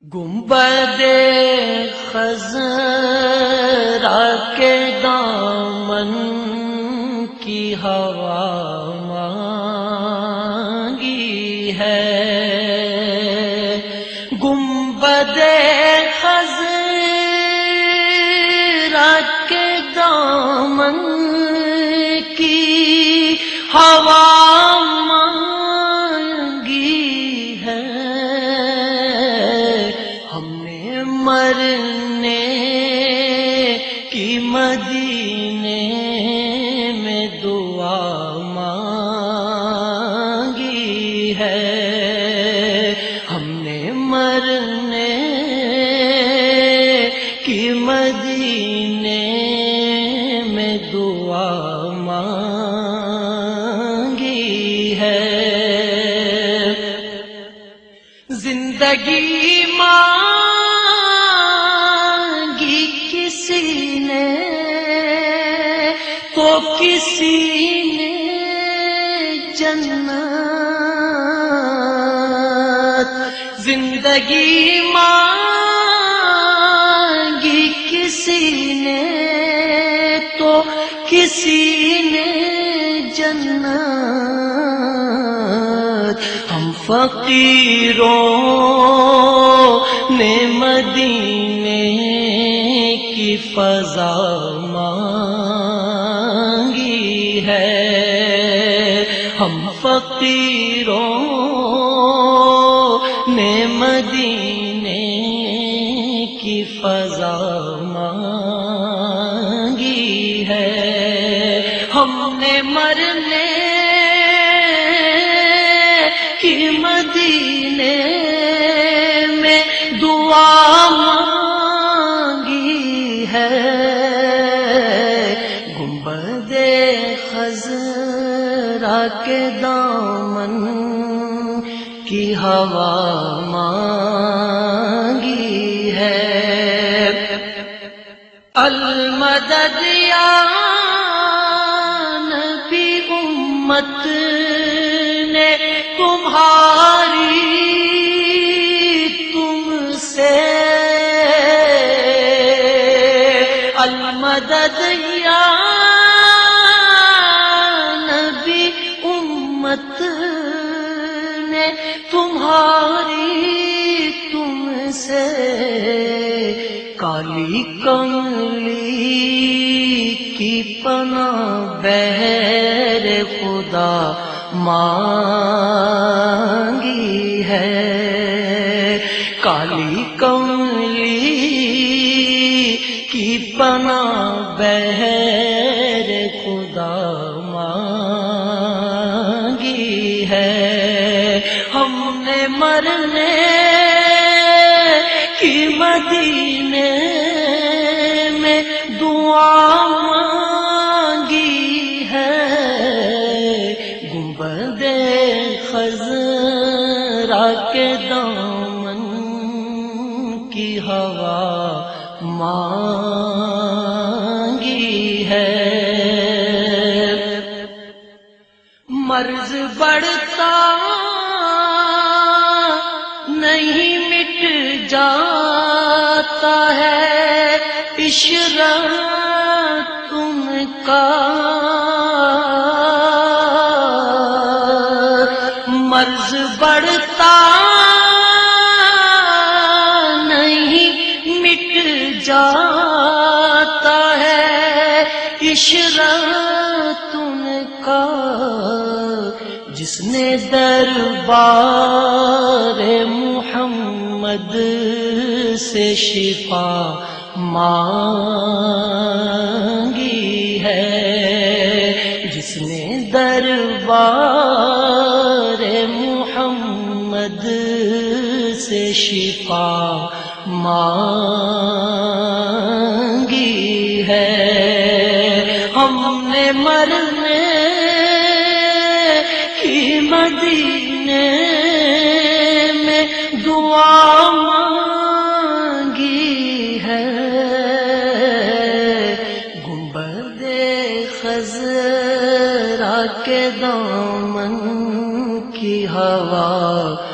گنبد خضرا کے دامن کی ہوا مانگی ہے، گنبد خضرا کے دامن کی ہوا مرنے کی مدینے میں دعا مانگی ہے، ہم نے مرنے کی مدینے میں دعا مانگی ہے، زندگی تو کسی نے جنت، زندگی مانگی کسی نے تو کسی نے جنت، ہم فقیروں نے مدینے کی فضا مانگی ہے، ہم فقیروں نے مدینے کی فضا مانگی ہے، ہم نے مرنے کی مدینے میں دعا مانگی ہے، گنبد خضرا کے دامن کی ہوا مانگی ہے، المدد یا نبی امت نے تمہاری تم سے المدد یا نبی امت نے تمہاری تم سے کالی کملی کی پناہ بہر خدا مانگی ہے، کالی کملی کی پناہ بہر خدا مانگی ہے، ہم نے مرنے کی مدینے میں دعا مانگی ہے، گنبد خضرا کے دامن کی ہوا مانگی ہے، مرض بڑھتا نہیں مٹ جاتا ہے عشرت تم کا، مرض بڑھتا نہیں مٹ جاتا ہے عشرت تم کا، جس نے دربار محمد سے شفا مانگی ہے، جس نے دربار محمد سے شفا مانگی ہے، ہم نے مرنے کی مدینے میں دعا مانگی ہے، گنبد خضرا کے دامن کی ہوا